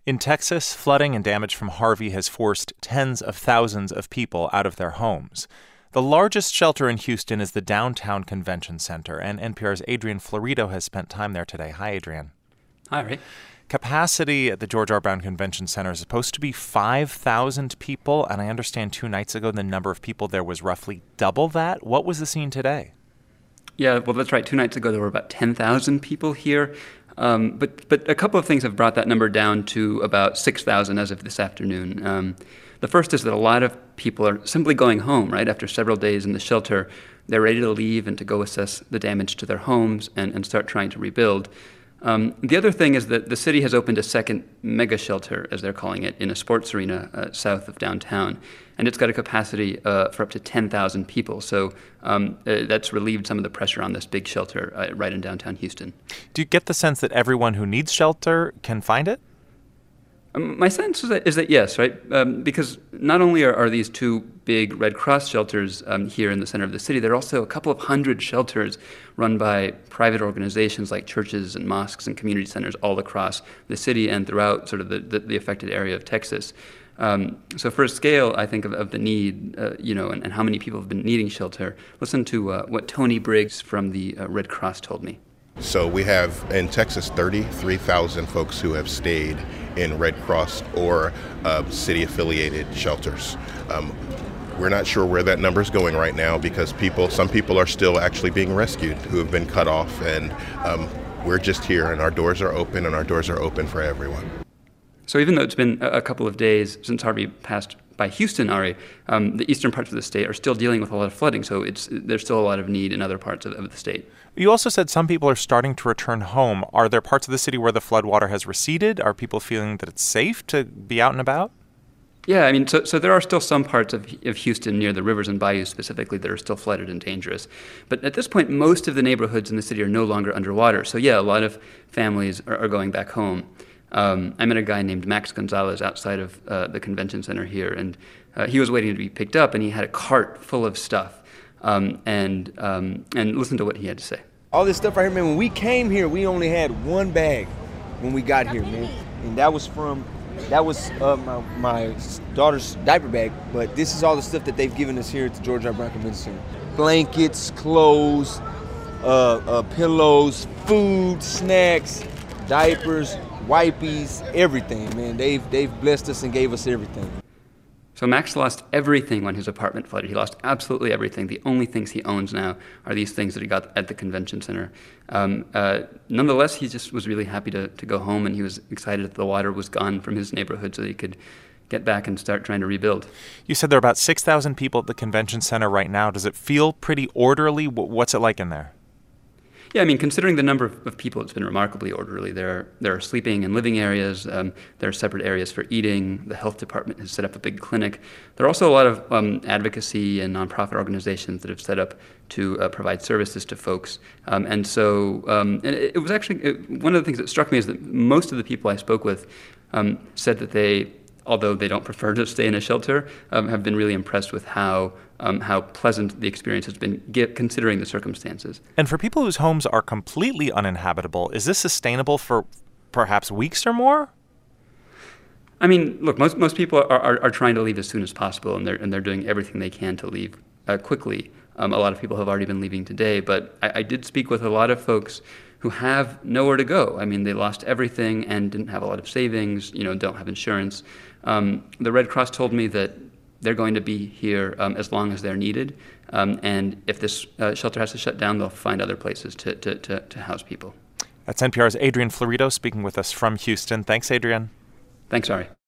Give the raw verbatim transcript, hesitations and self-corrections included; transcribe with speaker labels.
Speaker 1: In Texas, flooding and damage from Harvey has forced tens of thousands of people out of their homes. The largest shelter in Houston is the Downtown Convention Center, and N P R's Adrian Florido has spent time there today. Hi, Adrian.
Speaker 2: Hi, Ray.
Speaker 1: Capacity at the George R. Brown Convention Center is supposed to be five thousand people, and I understand two nights ago the number of people there was roughly double that. What was the scene today?
Speaker 2: Yeah, well, that's right. Two nights ago, there were about ten thousand people here. Um, but but a couple of things have brought that number down to about six thousand as of this afternoon. Um, the first is that a lot of people are simply going home, right? After several days in the shelter, they're ready to leave and to go assess the damage to their homes and, and start trying to rebuild. Um, the other thing is that the city has opened a second mega shelter, as they're calling it, in a sports arena uh, south of downtown. And it's got a capacity uh, for up to ten thousand people. So um, uh, that's relieved some of the pressure on this big shelter uh, right in downtown Houston.
Speaker 1: Do you get the sense that everyone who needs shelter can find it?
Speaker 2: Um, my sense is that, is that yes, right? Um, because not only are, are these two big Red Cross shelters um, here in the center of the city, there are also a couple of hundred shelters run by private organizations like churches and mosques and community centers all across the city and throughout sort of the, the, the affected area of Texas. Um, so for a scale, I think, of, of the need, uh, you know, and, and how many people have been needing shelter, listen to uh, what Tony Briggs from the uh, Red Cross told me.
Speaker 3: So we have in Texas thirty-three thousand folks who have stayed in Red Cross or uh, city-affiliated shelters. Um, we're not sure where that number is going right now because people, some people are still actually being rescued who have been cut off, and um, we're just here, and our doors are open, and our doors are open for everyone.
Speaker 2: So even though it's been a couple of days since Harvey passed by Houston, Ari, um, the eastern parts of the state are still dealing with a lot of flooding, so it's there's still a lot of need in other parts of, of the state.
Speaker 1: You also said some people are starting to return home. Are there parts of the city where the floodwater has receded? Are people feeling that it's safe to be out and about?
Speaker 2: Yeah, I mean, so so there are still some parts of, of Houston near the rivers and bayous specifically that are still flooded and dangerous. But at this point, most of the neighborhoods in the city are no longer underwater. So yeah, a lot of families are, are going back home. Um, I met a guy named Max Gonzalez outside of uh, the convention center here, and uh, he was waiting to be picked up, and he had a cart full of stuff. Um, and um, and listen to what he had to say.
Speaker 4: All this stuff right here, man, when we came here, we only had one bag when we got here, man. And that was from, that was uh, my, my daughter's diaper bag. But this is all the stuff that they've given us here at the George R. Brown Convention Center. Blankets, clothes, uh, uh, pillows, food, snacks, diapers, wipies, everything, man. They've they've blessed us and gave us everything.
Speaker 2: So Max lost everything when his apartment flooded. He lost absolutely everything. The only things he owns now are these things that he got at the convention center. Um, uh, nonetheless, he just was really happy to, to go home, and he was excited that the water was gone from his neighborhood so that he could get back and start trying to rebuild.
Speaker 1: You said there are about six thousand people at the convention center right now. Does it feel pretty orderly? What's it like in there?
Speaker 2: Yeah, I mean, considering the number of, of people, it's been remarkably orderly. There, there are sleeping and living areas. Um, there are separate areas for eating. The health department has set up a big clinic. There are also a lot of um, advocacy and nonprofit organizations that have set up to uh, provide services to folks. Um, and so um, and it, it was actually, it, one of the things that struck me is that most of the people I spoke with um, said that they, although they don't prefer to stay in a shelter, um, have been really impressed with how um, how pleasant the experience has been, get, considering the circumstances.
Speaker 1: And for people whose homes are completely uninhabitable, is this sustainable for perhaps weeks or more?
Speaker 2: I mean, look, most most people are, are, are trying to leave as soon as possible, and they're and they're doing everything they can to leave uh, quickly. Um, a lot of people have already been leaving today, but I, I did speak with a lot of folks who have nowhere to go. I mean, they lost everything and didn't have a lot of savings, you know, don't have insurance. Um, the Red Cross told me that they're going to be here um, as long as they're needed, um, and if this uh, shelter has to shut down, they'll find other places to, to, to, to house people.
Speaker 1: That's N P R's Adrian Florido speaking with us from Houston. Thanks, Adrian.
Speaker 2: Thanks, Ari.